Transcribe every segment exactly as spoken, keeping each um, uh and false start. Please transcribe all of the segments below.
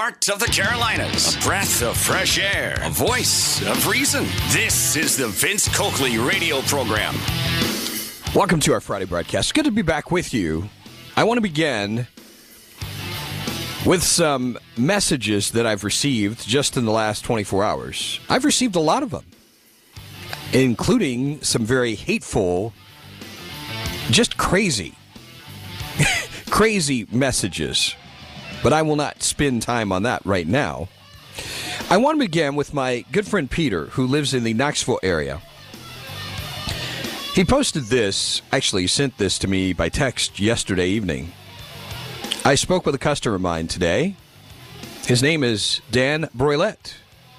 heart of the Carolinas, a breath of fresh air, a voice of reason. This is the Vince Coakley radio program. Welcome to our Friday broadcast. Good to be back with you. I want to begin with some messages that I've received just in the last twenty-four hours. I've received a lot of them, including some very hateful, just crazy, crazy messages. But I will not spend time on that right now. I want to begin with my good friend Peter, who lives in the Knoxville area. He posted this, actually sent this to me by text yesterday evening. I spoke with a customer of mine today. His name is Dan Broilette.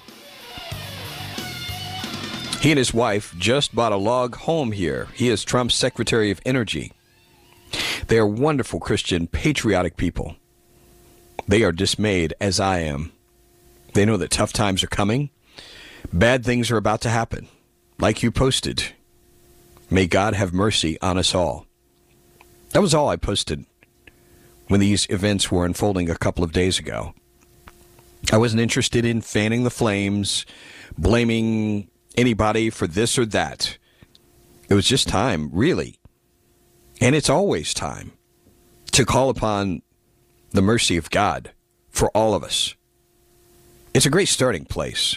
He and his wife just bought a log home here. He is Trump's Secretary of Energy. They are wonderful Christian, patriotic people. They are dismayed, as I am. They know that tough times are coming. Bad things are about to happen, like you posted. May God have mercy on us all. That was all I posted when these events were unfolding a couple of days ago. I wasn't interested in fanning the flames, blaming anybody for this or that. It was just time, really. And it's always time to call upon the mercy of God for all of us. It's a great starting place.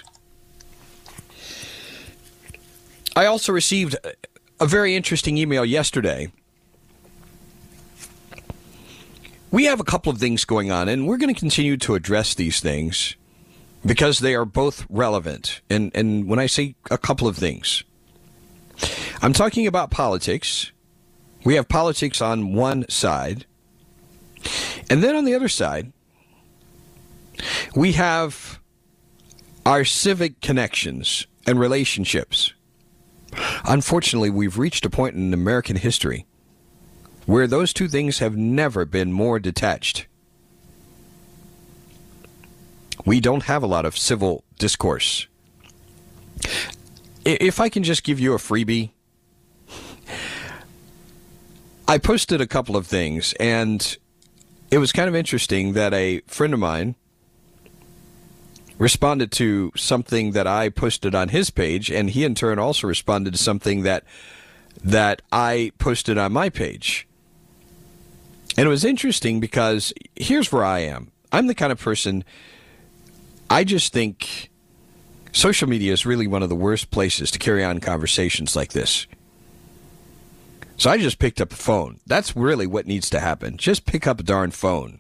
I also received a very interesting email yesterday. We have a couple of things going on, and we're going to continue to address these things because they are both relevant. And, and when I say a couple of things, I'm talking about politics. We have politics on one side. And then on the other side, we have our civic connections and relationships. Unfortunately, we've reached a point in American history where those two things have never been more detached. We don't have a lot of civil discourse. If I can just give you a freebie, I posted a couple of things, and it was kind of interesting that a friend of mine responded to something that I posted on his page, and he in turn also responded to something that that I posted on my page. And it was interesting because here's where I am. I'm the kind of person, I just think social media is really one of the worst places to carry on conversations like this. So I just picked up the phone. That's really what needs to happen. Just pick up a darn phone.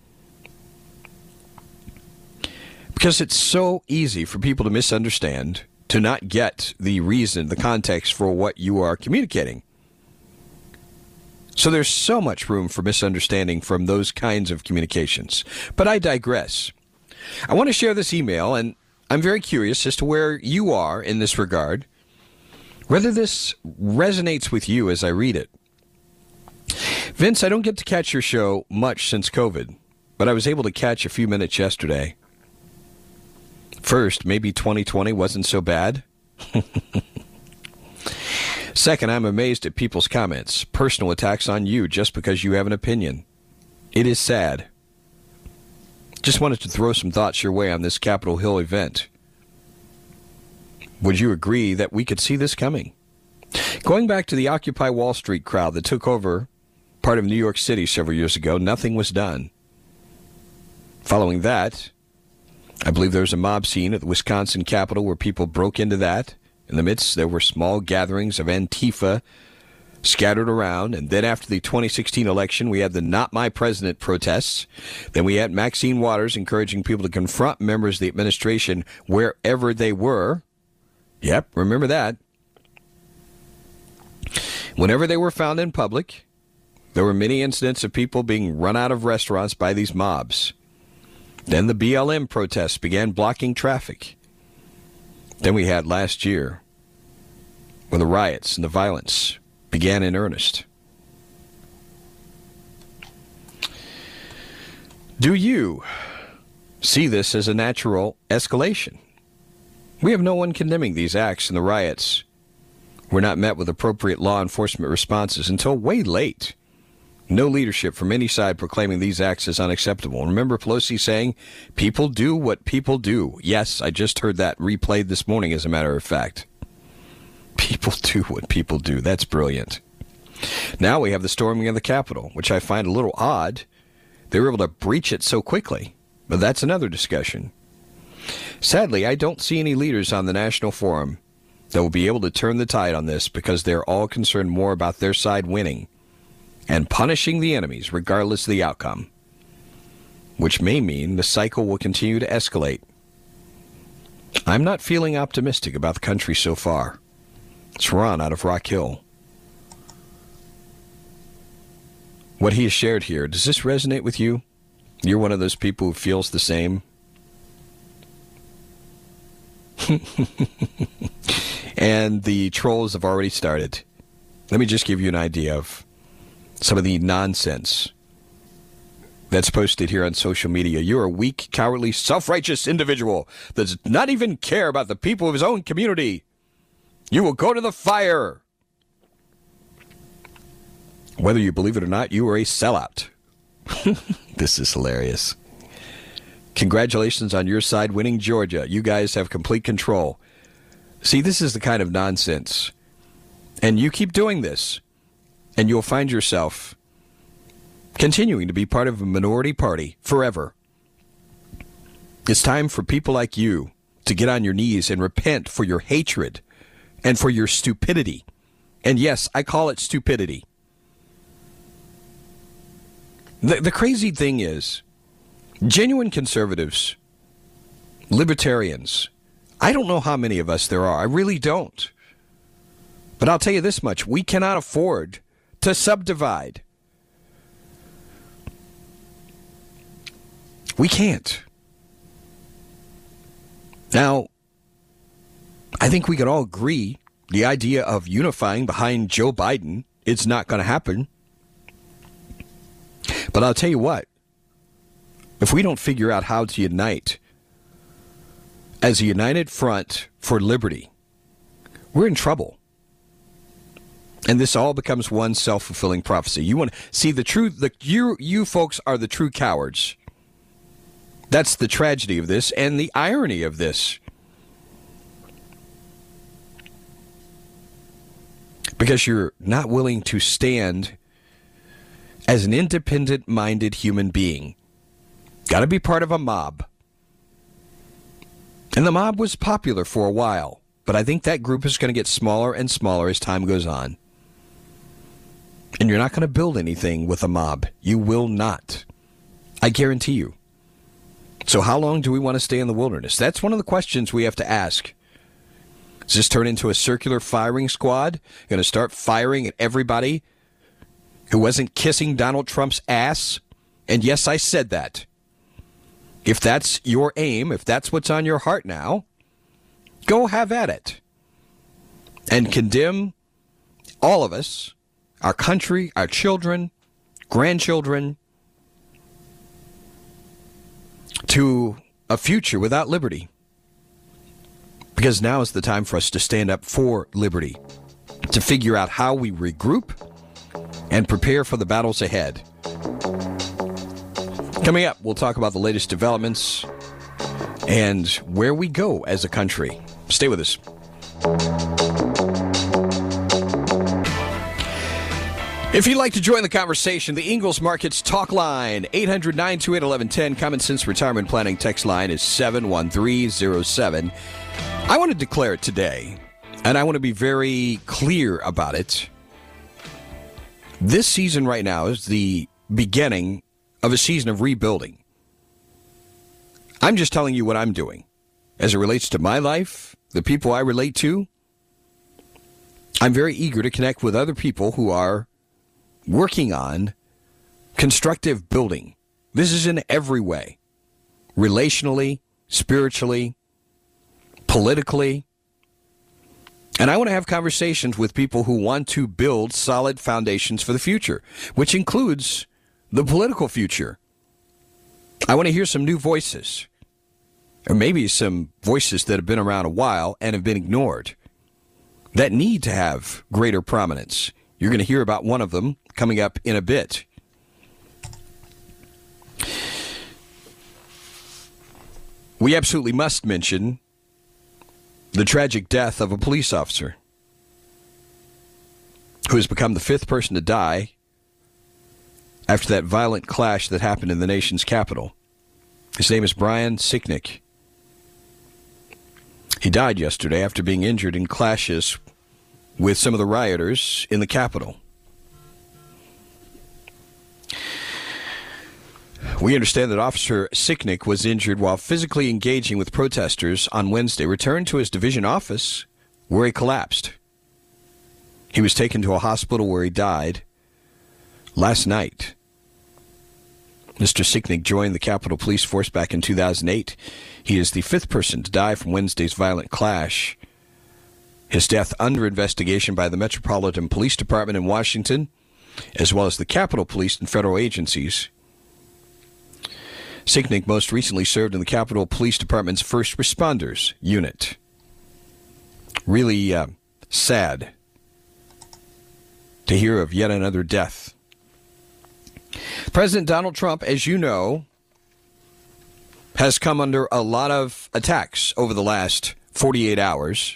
Because it's so easy for people to misunderstand, to not get the reason, the context for what you are communicating. So there's so much room for misunderstanding from those kinds of communications. But I digress. I want to share this email, and I'm very curious as to where you are in this regard, whether this resonates with you as I read it. Vince, I don't get to catch your show much since COVID, but I was able to catch a few minutes yesterday. First, maybe twenty twenty wasn't so bad. Second, I'm amazed at people's comments, personal attacks on you just because you have an opinion. It is sad. Just wanted to throw some thoughts your way on this Capitol Hill event. Would you agree that we could see this coming? Going back to the Occupy Wall Street crowd that took over part of New York City several years ago, nothing was done. Following that, I believe there was a mob scene at the Wisconsin Capitol where people broke into that. In the midst, there were small gatherings of Antifa scattered around. And then after the twenty sixteen election, we had the Not My President protests. Then we had Maxine Waters encouraging people to confront members of the administration wherever they were. Yep, remember that. Whenever they were found in public, there were many incidents of people being run out of restaurants by these mobs. Then the B L M protests began blocking traffic. Then we had last year when the riots and the violence began in earnest. Do you see this as a natural escalation? We have no one condemning these acts, and the riots were not met with appropriate law enforcement responses until way late No leadership from any side proclaiming these acts as unacceptable. Remember Pelosi saying, people do what people do. Yes, I just heard that replayed this morning, as a matter of fact. People do what people do. That's brilliant. Now we have the storming of the Capitol, which I find a little odd. They were able to breach it so quickly. But that's another discussion. Sadly, I don't see any leaders on the National Forum that will be able to turn the tide on this, because they're all concerned more about their side winning and punishing the enemies regardless of the outcome, which may mean the cycle will continue to escalate. I'm not feeling optimistic about the country so far. It's Ron out of Rock Hill. What he has shared here, does this resonate with you? You're one of those people who feels the same? And the trolls have already started. Let me just give you an idea of some of the nonsense that's posted here on social media. You're a weak, cowardly, self-righteous individual that does not even care about the people of his own community. You will go to the fire. Whether you believe it or not, you are a sellout. This is hilarious. Congratulations on your side winning Georgia. You guys have complete control. See, this is the kind of nonsense. And you keep doing this, and you'll find yourself continuing to be part of a minority party forever. It's time for people like you to get on your knees and repent for your hatred and for your stupidity. And yes, I call it stupidity. The, the crazy thing is, genuine conservatives, libertarians, I don't know how many of us there are. I really don't. But I'll tell you this much. We cannot afford to subdivide. We can't. Now, I think we can all agree the idea of unifying behind Joe Biden, it's not going to happen. But I'll tell you what. If we don't figure out how to unite as a united front for liberty, we're in trouble. And this all becomes one self-fulfilling prophecy. You want to see the truth, the you you folks are the true cowards. That's the tragedy of this and the irony of this. Because you're not willing to stand as an independent-minded human being. Got to be part of a mob. And the mob was popular for a while, but I think that group is going to get smaller and smaller as time goes on. And you're not going to build anything with a mob. You will not. I guarantee you. So how long do we want to stay in the wilderness? That's one of the questions we have to ask. Does this turn into a circular firing squad? Going to start firing at everybody who wasn't kissing Donald Trump's ass? And yes, I said that. If that's your aim, if that's what's on your heart now, go have at it. And condemn all of us, our country, our children, grandchildren, to a future without liberty. Because now is the time for us to stand up for liberty, to figure out how we regroup and prepare for the battles ahead. Coming up, we'll talk about the latest developments and where we go as a country. Stay with us. If you'd like to join the conversation, the Ingalls Markets Talk Line, eight hundred, nine two eight, eleven ten. Common Sense Retirement Planning text line is seven one three zero seven. I want to declare it today, and I want to be very clear about it. This season right now is the beginning of a season of rebuilding. I'm just telling you what I'm doing. As it relates to my life, the people I relate to, I'm very eager to connect with other people who are working on constructive building. This is in every way. Relationally, spiritually, politically. And I want to have conversations with people who want to build solid foundations for the future, which includes the political future. I want to hear some new voices, or maybe some voices that have been around a while and have been ignored, that need to have greater prominence. You're going to hear about one of them coming up in a bit we absolutely must mention the tragic death of a police officer who has become the fifth person to die after that violent clash that happened in the nation's capital. His name is Brian Sicknick. He died yesterday after being injured in clashes with some of the rioters in the Capitol. We understand that Officer Sicknick was injured while physically engaging with protesters on Wednesday, returned to his division office where he collapsed. He was taken to a hospital where he died last night. Mister Sicknick joined the Capitol Police Force back in two thousand eight. He is the fifth person to die from Wednesday's violent clash. His death under investigation by the Metropolitan Police Department in Washington, as well as the Capitol Police and federal agencies. Sicknick most recently served in the Capitol Police Department's First Responders Unit. Really uh, sad to hear of yet another death. President Donald Trump, as you know, has come under a lot of attacks over the last forty-eight hours,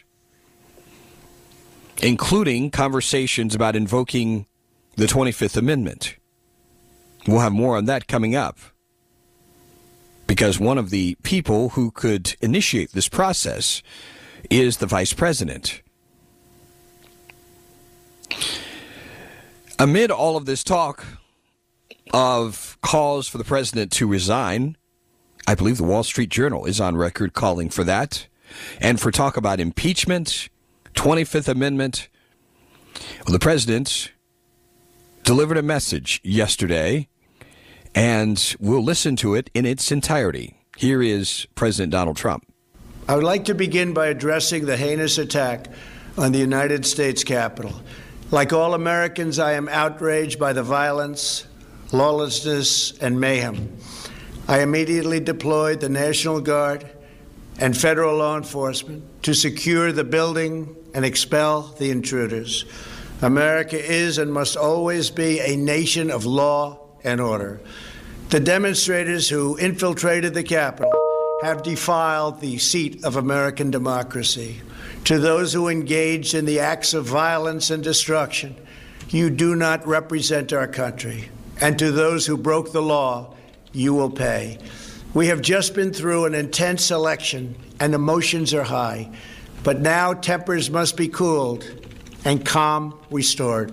including conversations about invoking the twenty-fifth Amendment. We'll have more on that coming up, because one of the people who could initiate this process is the vice president. Amid all of this talk of calls for the president to resign, I believe the Wall Street Journal is on record calling for that, and for talk about impeachment, twenty-fifth Amendment. Well, the president delivered a message yesterday, and we'll listen to it in its entirety. Here is President Donald Trump. I would like to begin by addressing the heinous attack on the United States Capitol. Like all Americans, I am outraged by the violence, lawlessness, and mayhem. I immediately deployed the National Guard and federal law enforcement to secure the building and expel the intruders. America is and must always be a nation of law and order. The demonstrators who infiltrated the Capitol have defiled the seat of American democracy. To those who engaged in the acts of violence and destruction, you do not represent our country. And to those who broke the law, you will pay. We have just been through an intense election, and emotions are high. But now tempers must be cooled and calm restored.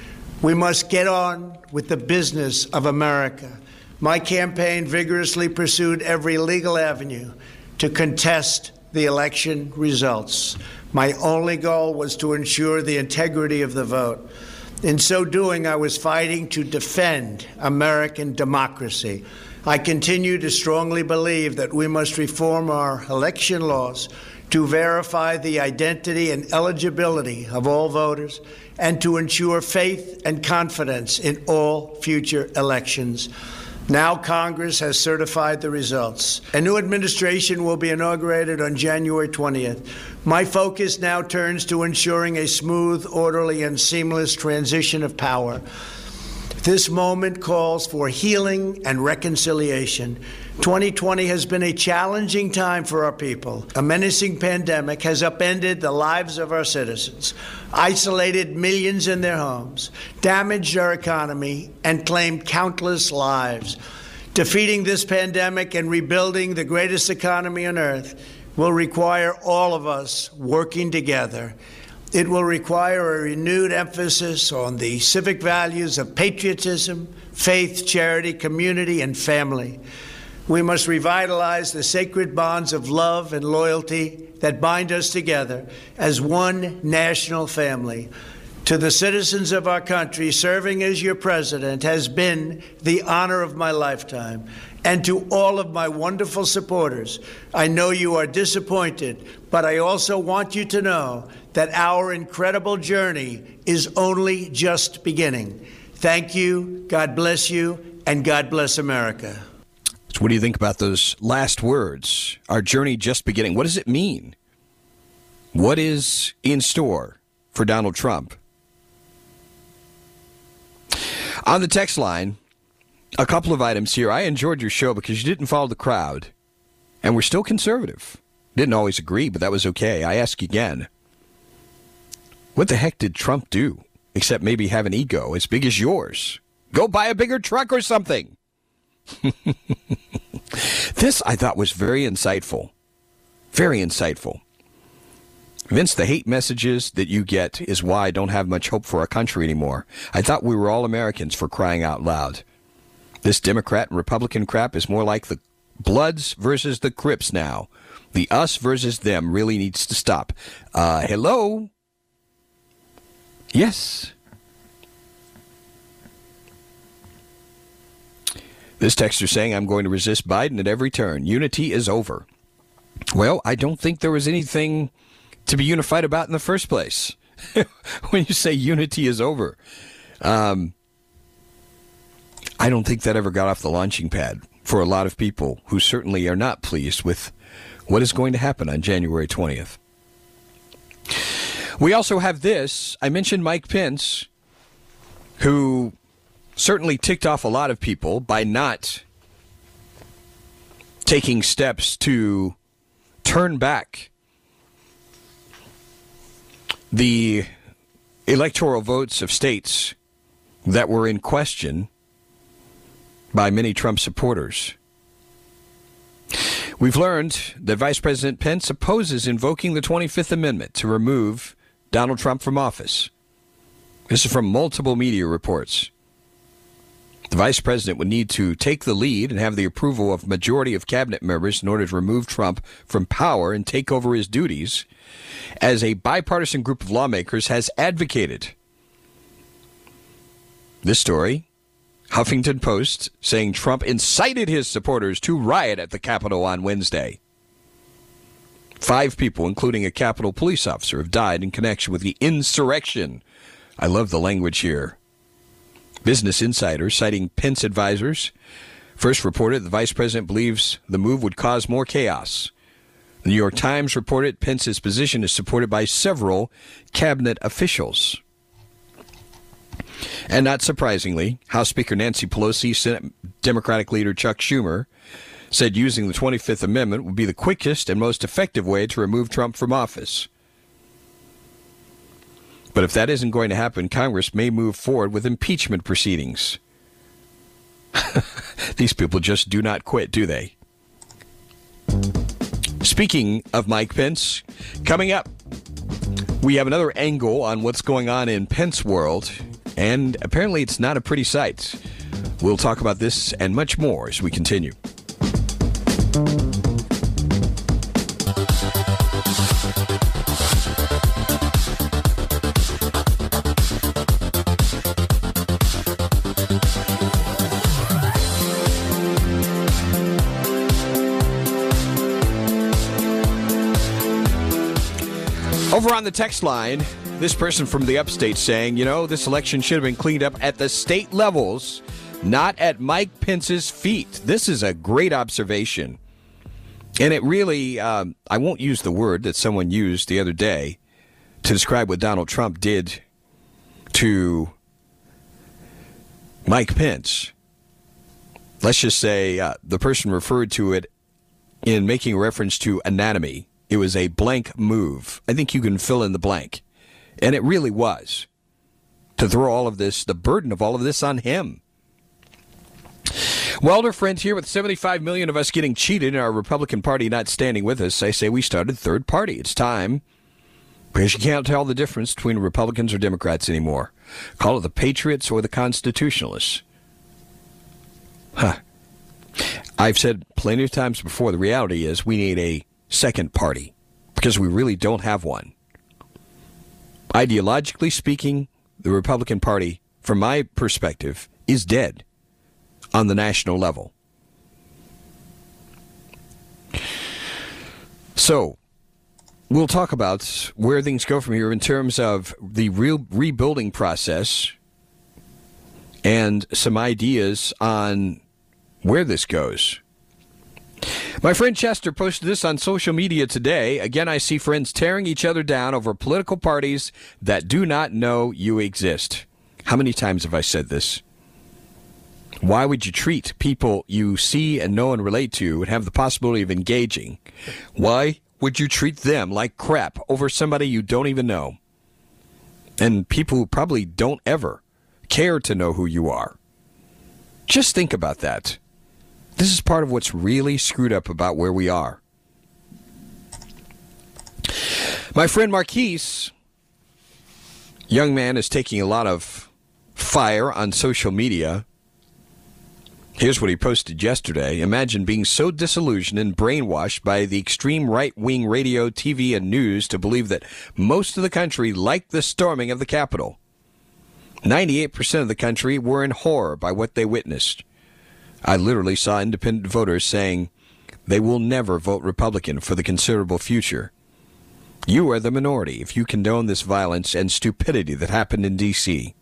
We must get on with the business of America. My campaign vigorously pursued every legal avenue to contest the election results. My only goal was to ensure the integrity of the vote. In so doing, I was fighting to defend American democracy. I continue to strongly believe that we must reform our election laws to verify the identity and eligibility of all voters and to ensure faith and confidence in all future elections. Now Congress has certified the results. A new administration will be inaugurated on January twentieth. My focus now turns to ensuring a smooth, orderly, and seamless transition of power. This moment calls for healing and reconciliation. twenty twenty has been a challenging time for our people. A menacing pandemic has upended the lives of our citizens, isolated millions in their homes, damaged our economy, and claimed countless lives. Defeating this pandemic and rebuilding the greatest economy on earth will require all of us working together. It will require a renewed emphasis on the civic values of patriotism, faith, charity, community, and family. We must revitalize the sacred bonds of love and loyalty that bind us together as one national family. To the citizens of our country, serving as your president has been the honor of my lifetime. And to all of my wonderful supporters, I know you are disappointed, but I also want you to know that our incredible journey is only just beginning. Thank you, God bless you, and God bless America. So what do you think about those last words? Our journey just beginning. What does it mean? What is in store for Donald Trump? On the text line, a couple of items here. I enjoyed your show because you didn't follow the crowd. And we're still conservative. Didn't always agree, but that was okay. I ask again, what the heck did Trump do except maybe have an ego as big as yours? Go buy a bigger truck or something. This, I thought, was very insightful. Very insightful. Vince, the hate messages that you get is why I don't have much hope for our country anymore. I thought we were all Americans, for crying out loud. This Democrat and Republican crap is more like the Bloods versus the Crips now. The us versus them really needs to stop. Uh, hello? Yes. This texter saying, I'm going to resist Biden at every turn. Unity is over. Well, I don't think there was anything to be unified about in the first place. When you say unity is over, um, I don't think that ever got off the launching pad for a lot of people who certainly are not pleased with what is going to happen on January twentieth. We also have this. I mentioned Mike Pence, who certainly ticked off a lot of people by not taking steps to turn back the electoral votes of states that were in question by many Trump supporters. We've learned that Vice President Pence opposes invoking the twenty-fifth Amendment to remove Donald Trump from office. This is from multiple media reports. The vice president would need to take the lead and have the approval of a majority of cabinet members in order to remove Trump from power and take over his duties, as a bipartisan group of lawmakers has advocated. This story, Huffington Post, saying Trump incited his supporters to riot at the Capitol on Wednesday. Five people, including a Capitol police officer, have died in connection with the insurrection. I love the language here. Business Insider, citing Pence advisors, first reported the vice president believes the move would cause more chaos. The New York Times reported Pence's position is supported by several cabinet officials. And not surprisingly, House Speaker Nancy Pelosi, Senate Democratic leader Chuck Schumer, said using the twenty-fifth Amendment would be the quickest and most effective way to remove Trump from office. But if that isn't going to happen, Congress may move forward with impeachment proceedings. These people just do not quit, do they? Speaking of Mike Pence, coming up, we have another angle on what's going on in Pence world, and apparently it's not a pretty sight. We'll talk about this and much more as we continue. Over on the text line, this person from the upstate saying, you know, this election should have been cleaned up at the state levels, not at Mike Pence's feet. This is a great observation. And it really, um, I won't use the word that someone used the other day to describe what Donald Trump did to Mike Pence. Let's just say uh, the person referred to it in making reference to anatomy. It was a blank move. I think you can fill in the blank. And it really was. To throw all of this, the burden of all of this on him. Welder friend here with seventy-five million of us getting cheated and our Republican Party not standing with us. I say we started third party. It's time. Because you can't tell the difference between Republicans or Democrats anymore. Call it the Patriots or the Constitutionalists. Huh. I've said plenty of times before, the reality is we need a second party, because we really don't have one. Ideologically speaking, the Republican Party, from my perspective, is dead on the national level. So, we'll talk about where things go from here in terms of the real rebuilding process and some ideas on where this goes. My friend Chester posted this on social media today. Again, I see friends tearing each other down over political parties that do not know you exist. How many times have I said this? Why would you treat people you see and know and relate to and have the possibility of engaging? Why would you treat them like crap over somebody you don't even know? And people who probably don't ever care to know who you are. Just think about that. This is part of what's really screwed up about where we are. My friend Marquise, young man, is taking a lot of fire on social media. Here's what he posted yesterday. Imagine being so disillusioned and brainwashed by the extreme right-wing radio, T V, and news to believe that most of the country liked the storming of the Capitol. ninety-eight percent of the country were in horror by what they witnessed. I literally saw independent voters saying they will never vote Republican for the considerable future. You are the minority if you condone this violence and stupidity that happened in D C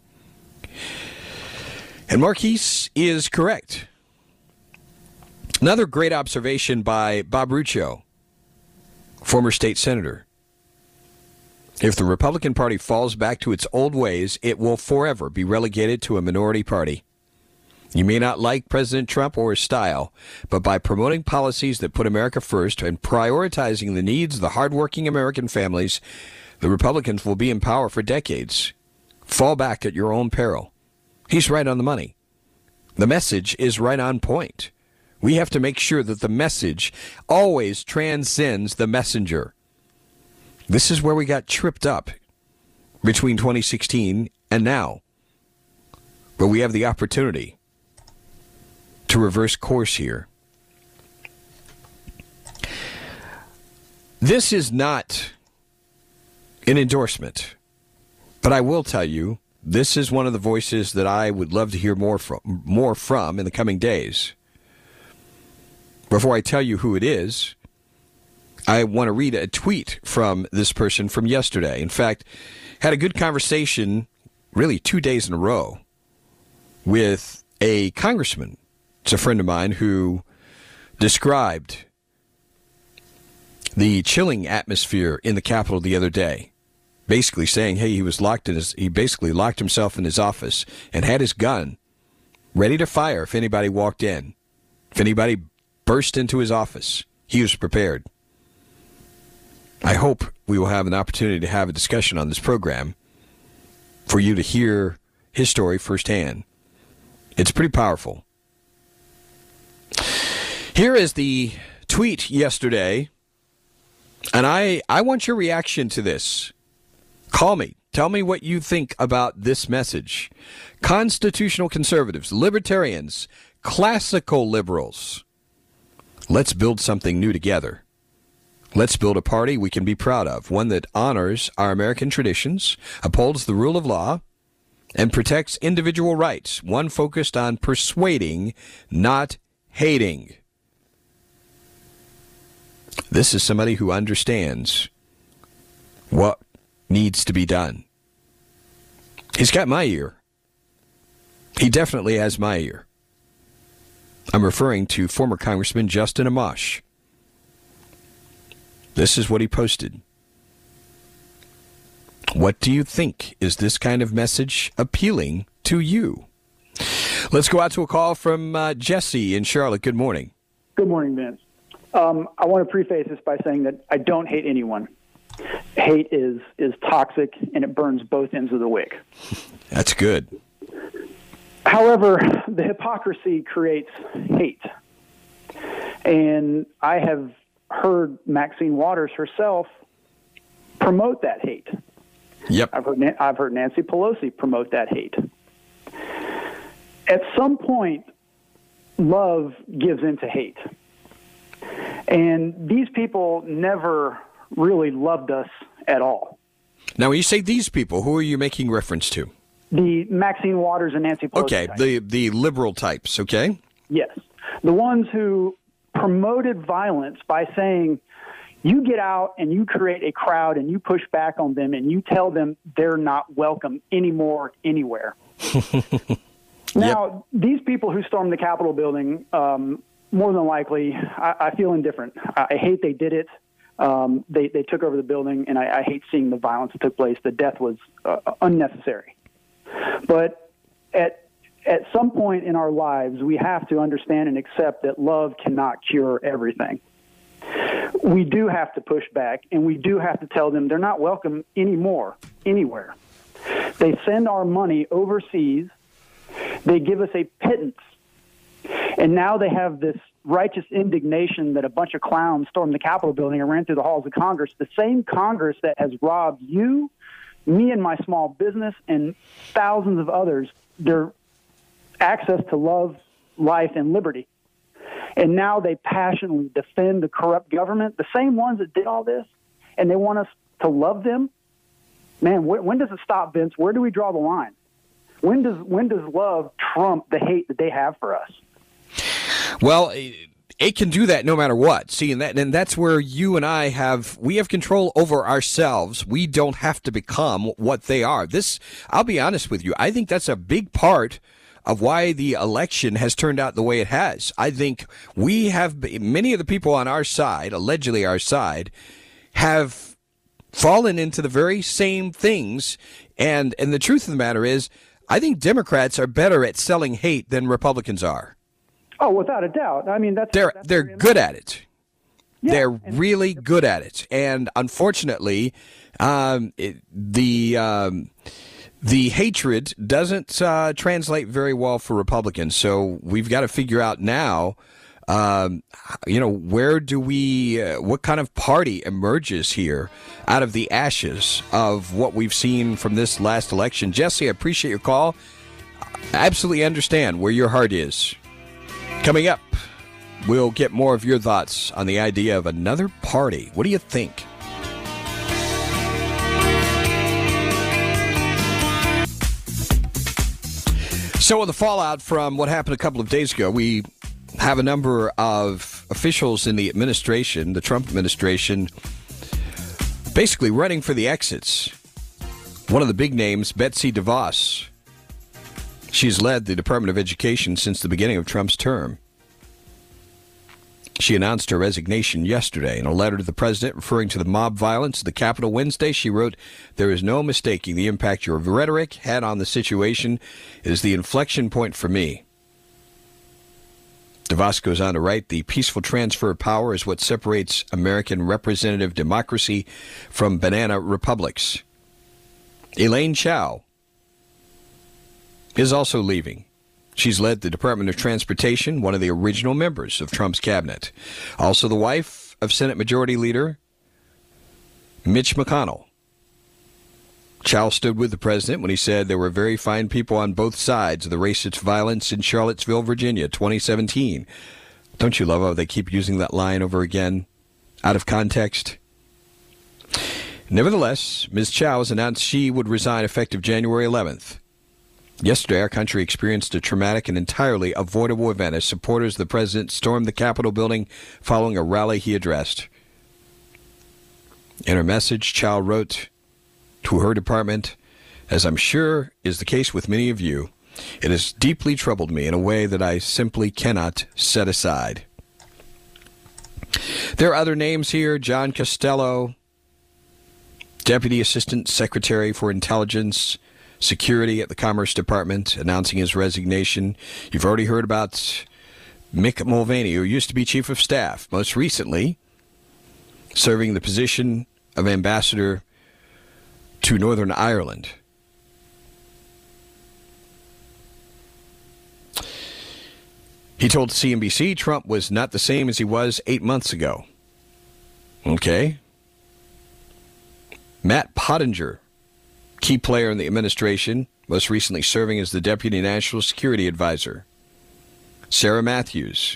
And Marquise is correct. Another great observation by Bob Rucho, former state senator. If the Republican Party falls back to its old ways, it will forever be relegated to a minority party. You may not like President Trump or his style, but by promoting policies that put America first and prioritizing the needs of the hardworking American families, the Republicans will be in power for decades. Fall back at your own peril. He's right on the money. The message is right on point. We have to make sure that the message always transcends the messenger. This is where we got tripped up between twenty sixteen and now, where we have the opportunity to reverse course here. This is not an endorsement, but I will tell you, this is one of the voices that I would love to hear more from, more from in the coming days. Before I tell you who it is, I want to read a tweet from this person from yesterday. In fact, had a good conversation, really two days in a row, with a congressman. It's a friend of mine who described the chilling atmosphere in the Capitol the other day, basically saying, hey, he was locked in his, he basically locked himself in his office and had his gun ready to fire if anybody walked in. If anybody burst into his office, he was prepared. I hope we will have an opportunity to have a discussion on this program for you to hear his story firsthand. It's pretty powerful. Here is the tweet yesterday, and I, I want your reaction to this. Call me. Tell me what you think about this message. Constitutional conservatives, libertarians, classical liberals. Let's build something new together. Let's build a party we can be proud of, one that honors our American traditions, upholds the rule of law, and protects individual rights, one focused on persuading, not hating. This is somebody who understands what needs to be done. He's got my ear. He definitely has my ear. I'm referring to former Congressman Justin Amash. This is what he posted. What do you think? Is this kind of message appealing to you? Let's go out to a call from uh, Jesse in Charlotte. Good morning. Good morning, Vince. Um, I want to preface this by saying that I don't hate anyone. Hate is is toxic, and it burns both ends of the wick. That's good. However, the hypocrisy creates hate. And I have heard Maxine Waters herself promote that hate. Yep. I've heard, I've heard Nancy Pelosi promote that hate. At some point, love gives into hate. And these people never really loved us at all. Now, when you say these people, who are you making reference to? The Maxine Waters and Nancy Pelosi Okay, types. the the liberal types, okay? Yes. The ones who promoted violence by saying, you get out and you create a crowd and you push back on them and you tell them they're not welcome anymore anywhere. Now, yep. These people who stormed the Capitol building, um, more than likely, I, I feel indifferent. I, I hate they did it. Um, they, they took over the building, and I, I hate seeing the violence that took place. The death was uh, unnecessary. But at at some point in our lives, we have to understand and accept that love cannot cure everything. We do have to push back, and we do have to tell them they're not welcome anymore, anywhere. They send our money overseas. They give us a pittance. And now they have this righteous indignation that a bunch of clowns stormed the Capitol building and ran through the halls of Congress, the same Congress that has robbed you, me and my small business, and thousands of others their access to love, life, and liberty. And now they passionately defend the corrupt government, the same ones that did all this, and they want us to love them. Man, wh- when does it stop, Vince? Where do we draw the line? When does when does love trump the hate that they have for us? Well, it can do that no matter what. See, and that and that's where you and I have we have control over ourselves. We don't have to become what they are. This, I'll be honest with you, I think that's a big part of why the election has turned out the way it has. I think we have many of the people on our side, allegedly our side, have fallen into the very same things. And and the truth of the matter is, I think Democrats are better at selling hate than Republicans are. Oh, without a doubt. I mean, that's they're that's they're good at it. Yeah, they're and- really good at it, and unfortunately, um, it, the um, the hatred doesn't uh, translate very well for Republicans. So we've got to figure out now, um, you know, where do we, uh, what kind of party emerges here out of the ashes of what we've seen from this last election? Jesse, I appreciate your call. I absolutely understand where your heart is. Coming up, we'll get more of your thoughts on the idea of another party. What do you think? So, in the fallout from what happened a couple of days ago, we have a number of officials in the administration, the Trump administration, basically running for the exits. One of the big names, Betsy DeVos. She's led the Department of Education since the beginning of Trump's term. She announced her resignation yesterday in a letter to the president referring to the mob violence at the Capitol Wednesday. She wrote, "There is no mistaking the impact your rhetoric had on the situation. It is the inflection point for me." DeVos goes on to write, "The peaceful transfer of power is what separates American representative democracy from banana republics." Elaine Chao is also leaving. She's led the Department of Transportation, one of the original members of Trump's cabinet. Also the wife of Senate Majority Leader Mitch McConnell. Chao stood with the president when he said there were very fine people on both sides of the racist violence in Charlottesville, Virginia, twenty seventeen. Don't you love how they keep using that line over again, out of context? Nevertheless, Miz Chao has announced she would resign effective January eleventh. Yesterday, our country experienced a traumatic and entirely avoidable event as supporters of the president stormed the Capitol building following a rally he addressed. In her message, Chao wrote to her department, "As I'm sure is the case with many of you, it has deeply troubled me in a way that I simply cannot set aside." There are other names here. John Costello, Deputy Assistant Secretary for Intelligence Security at the Commerce Department, announcing his resignation. You've already heard about Mick Mulvaney, who used to be Chief of Staff, most recently serving the position of Ambassador to Northern Ireland. He told C N B C Trump was not the same as he was eight months ago. Okay. Matt Pottinger, key player in the administration, most recently serving as the Deputy National Security Advisor. Sarah Matthews,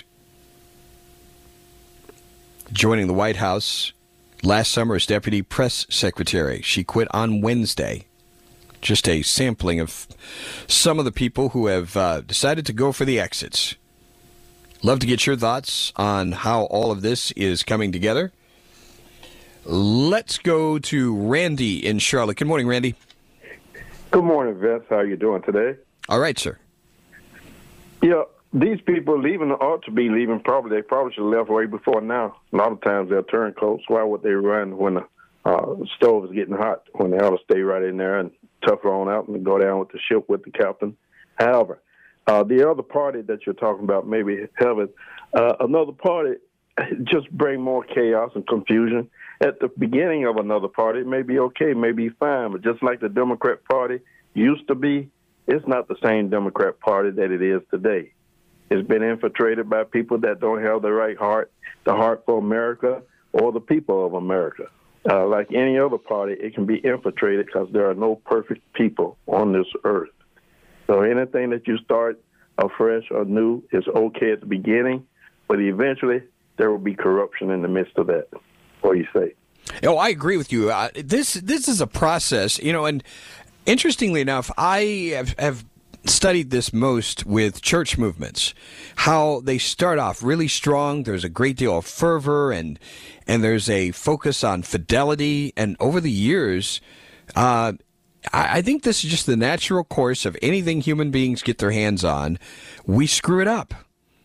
joining the White House last summer as Deputy Press Secretary. She quit on Wednesday. Just a sampling of some of the people who have uh, decided to go for the exits. Love to get your thoughts on how all of this is coming together. Let's go to Randy in Charlotte. Good morning, Randy. Good morning, Vince. How are you doing today? All right, sir. Yeah, these people leaving ought to be leaving. Probably they probably should have left way before now. A lot of times they'll turn close. Why would they run when the uh, stove is getting hot? When they ought to stay right in there and tough on out and go down with the ship with the captain. However, Uh, the other party that you're talking about, maybe heaven, uh, another party just bring more chaos and confusion. At the beginning of another party, it may be okay, may be fine, but just like the Democrat Party used to be, it's not the same Democrat Party that it is today. It's been infiltrated by people that don't have the right heart, the heart for America or the people of America. Uh, like any other party, it can be infiltrated because there are no perfect people on this earth. So anything that you start afresh or new is okay at the beginning, but eventually there will be corruption in the midst of that. What do you say? Oh, I agree with you. Uh, this this is a process, you know, and interestingly enough, I have, have studied this most with church movements, how they start off really strong. There's a great deal of fervor and and there's a focus on fidelity. And over the years, uh, I, I think this is just the natural course of anything human beings get their hands on. We screw it up.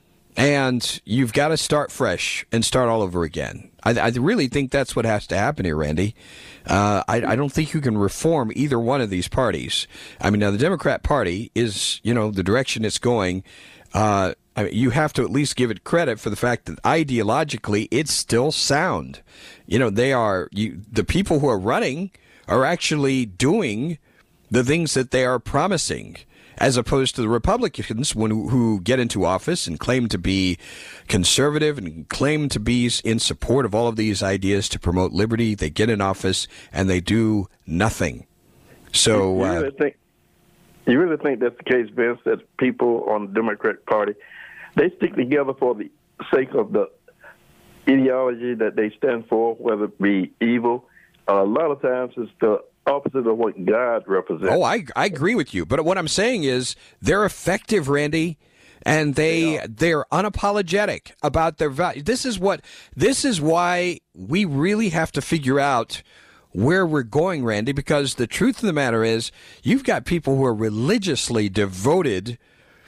And you've got to start fresh and start all over again. I, I really think that's what has to happen here, Randy. Uh, I, I don't think you can reform either one of these parties. I mean, now the Democrat Party is, you know, the direction it's going. Uh, I mean, you have to at least give it credit for the fact that ideologically it's still sound. You know, they are you, the people who are running are actually doing the things that they are promising, as opposed to the Republicans when, who get into office and claim to be conservative and claim to be in support of all of these ideas to promote liberty. They get in office and they do nothing. So, you really, uh, think, you really think that's the case, Vince, that people on the Democratic Party, they stick together for the sake of the ideology that they stand for, whether it be evil? Uh, a lot of times it's the opposite of what God represents. Oh, I I agree with you. But what I'm saying is they're effective, Randy, and they yeah. they're unapologetic about their value. This is what this is why we really have to figure out where we're going, Randy, because the truth of the matter is you've got people who are religiously devoted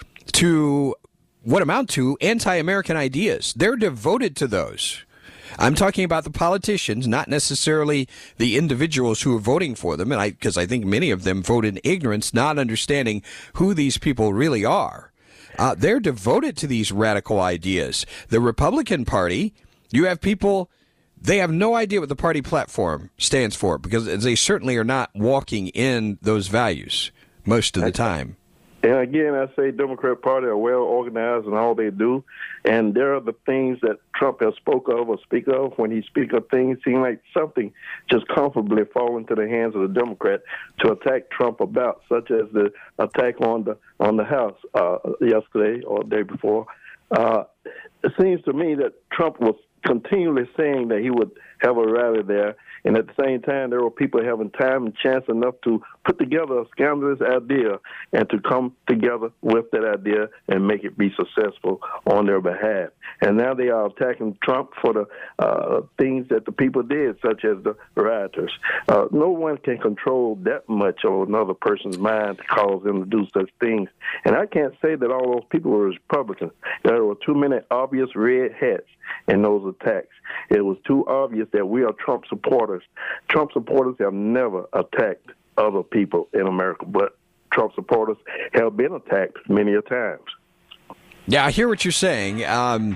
to what amount to anti-American ideas. They're devoted to those. I'm talking about the politicians, not necessarily the individuals who are voting for them, and I because I think many of them vote in ignorance, not understanding who these people really are. Uh, they're devoted to these radical ideas. The Republican Party, you have people, they have no idea what the party platform stands for because they certainly are not walking in those values most of the time. And again, I say Democrat Party are well organized in all they do, and there are the things that Trump has spoke of or speak of. When he speak of things, it seems like something just comfortably fall into the hands of the Democrat to attack Trump about, such as the attack on the on the House uh, yesterday or the day before. Uh, it seems to me that Trump was continually saying that he would have a rally there, and at the same time, there were people having time and chance enough to put together a scandalous idea and to come together with that idea and make it be successful on their behalf. And now they are attacking Trump for the uh, things that the people did, such as the rioters. Uh, no one can control that much of another person's mind to cause them to do such things. And I can't say that all those people were Republicans. There were too many obvious red hats in those attacks. It was too obvious that we are Trump supporters. Trump supporters have never attacked other people in America, but Trump supporters have been attacked many a times. Yeah, I hear what you're saying. Um,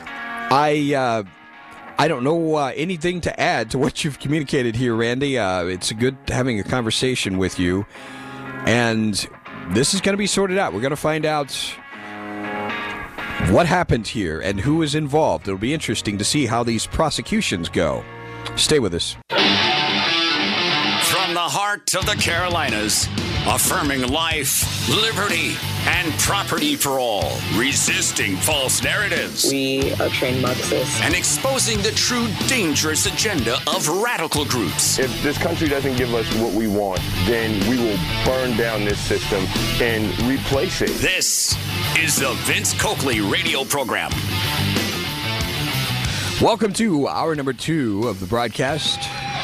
I uh, I don't know uh, anything to add to what you've communicated here, Randy. Uh, it's good having a conversation with you, and this is going to be sorted out. We're going to find out what happened here and who is involved. It'll be interesting to see how these prosecutions go. Stay with us. From the heart of the Carolinas, affirming life, liberty, and property for all, resisting false narratives. We are trained Marxists. And exposing the true dangerous agenda of radical groups. If this country doesn't give us what we want, then we will burn down this system and replace it. This is the Vince Coakley radio program. Welcome to hour number two of the broadcast.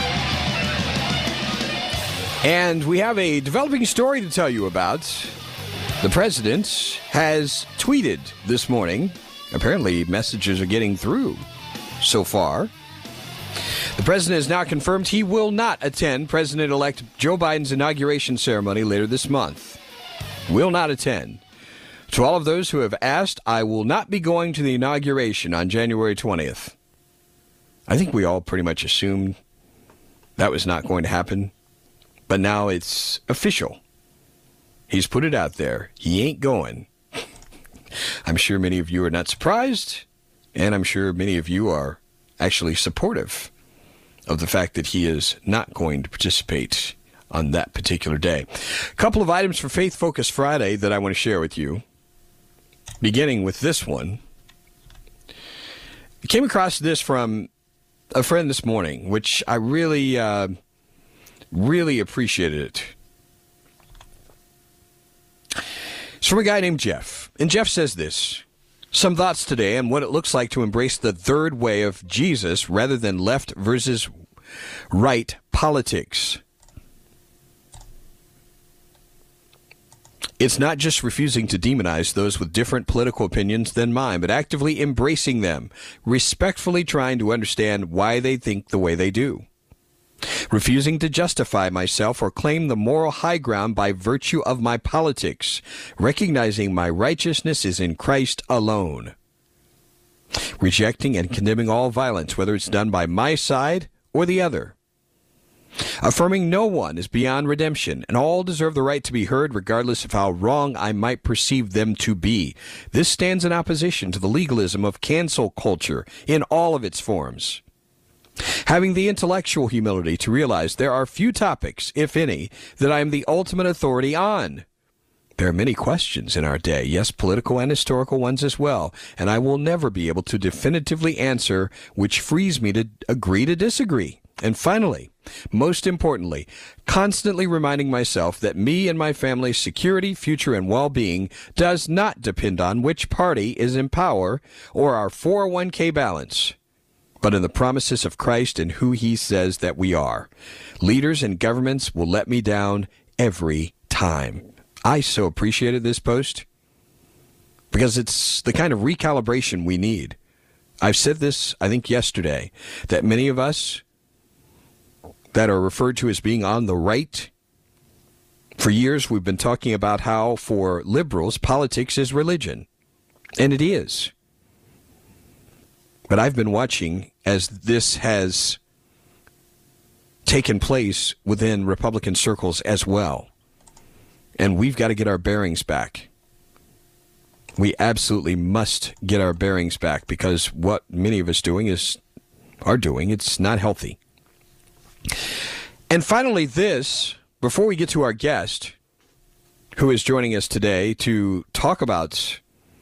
And we have a developing story to tell you about. The president has tweeted this morning. Apparently, messages are getting through so far. The president has now confirmed he will not attend President-elect Joe Biden's inauguration ceremony later this month. Will not attend. To all of those who have asked, I will not be going to the inauguration on January twentieth. I think we all pretty much assumed that was not going to happen, but now it's official. He's put it out there. He ain't going. I'm sure many of you are not surprised, and I'm sure many of you are actually supportive of the fact that he is not going to participate on that particular day. A couple of items for Faith Focus Friday that I want to share with you, beginning with this one. I came across this from a friend this morning, which I really, uh, really appreciated it. It's from a guy named Jeff. And Jeff says this: some thoughts today on what it looks like to embrace the third way of Jesus rather than left versus right politics. It's not just refusing to demonize those with different political opinions than mine, but actively embracing them, respectfully trying to understand why they think the way they do. Refusing to justify myself or claim the moral high ground by virtue of my politics, recognizing my righteousness is in Christ alone. Rejecting and condemning all violence, whether it's done by my side or the other. Affirming no one is beyond redemption, and all deserve the right to be heard regardless of how wrong I might perceive them to be. This stands in opposition to the legalism of cancel culture in all of its forms. Having the intellectual humility to realize there are few topics, if any, that I am the ultimate authority on. There are many questions in our day, yes, political and historical ones as well, and I will never be able to definitively answer, which frees me to agree to disagree. And finally, most importantly, constantly reminding myself that me and my family's security, future, and well-being does not depend on which party is in power or our four oh one k balance, but in the promises of Christ and who he says that we are. Leaders and governments will let me down every time. I so appreciated this post because it's the kind of recalibration we need. I've said this, I think, yesterday, that many of us that are referred to as being on the right, for years we've been talking about how for liberals, politics is religion. And it is. But I've been watching as this has taken place within Republican circles as well. And we've got to get our bearings back. We absolutely must get our bearings back because what many of us doing is are doing, it's not healthy. And finally, this, before we get to our guest, who is joining us today to talk about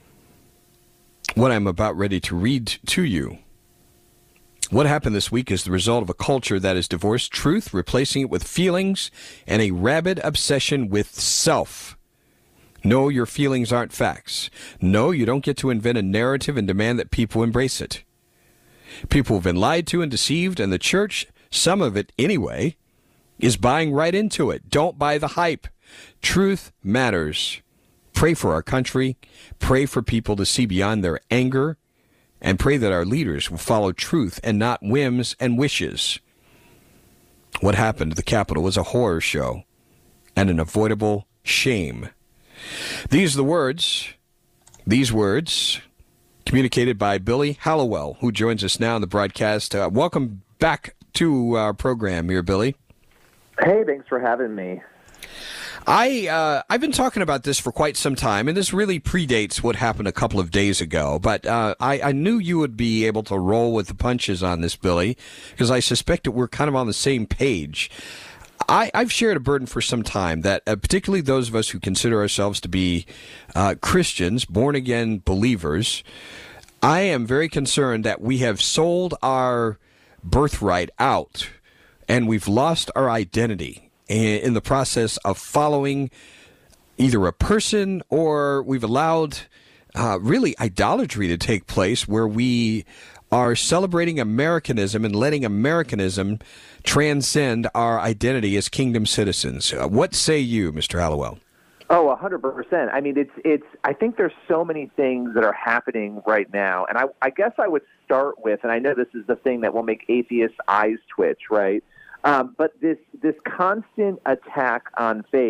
what I'm about ready to read to you. What happened this week is the result of a culture that has divorced truth, replacing it with feelings, and a rabid obsession with self. No, your feelings aren't facts. No, you don't get to invent a narrative and demand that people embrace it. People have been lied to and deceived, and the church, some of it anyway, is buying right into it. Don't buy the hype. Truth matters. Pray for our country. Pray for people to see beyond their anger. And pray that our leaders will follow truth and not whims and wishes. What happened to the Capitol was a horror show and an avoidable shame. These are the words, these words, communicated by Billy Hallowell, who joins us now in the broadcast. Uh, welcome back to our program here, Billy. Hey, thanks for having me. I, uh, I've been talking about this for quite some time, and this really predates what happened a couple of days ago, but uh, I, I knew you would be able to roll with the punches on this, Billy, because I suspect that we're kind of on the same page. I, I've shared a burden for some time that uh, particularly those of us who consider ourselves to be uh, Christians, born-again believers, I am very concerned that we have sold our birthright out, and we've lost our identity in the process of following either a person, or we've allowed uh, really idolatry to take place where we are celebrating Americanism and letting Americanism transcend our identity as kingdom citizens. Uh, what say you, Mister Hallowell? Oh, one hundred percent. I mean, it's it's. I think there's so many things that are happening right now, and I, I guess I would start with, and I know this is the thing that will make atheists' eyes twitch, right? Um, but this this constant attack on faith,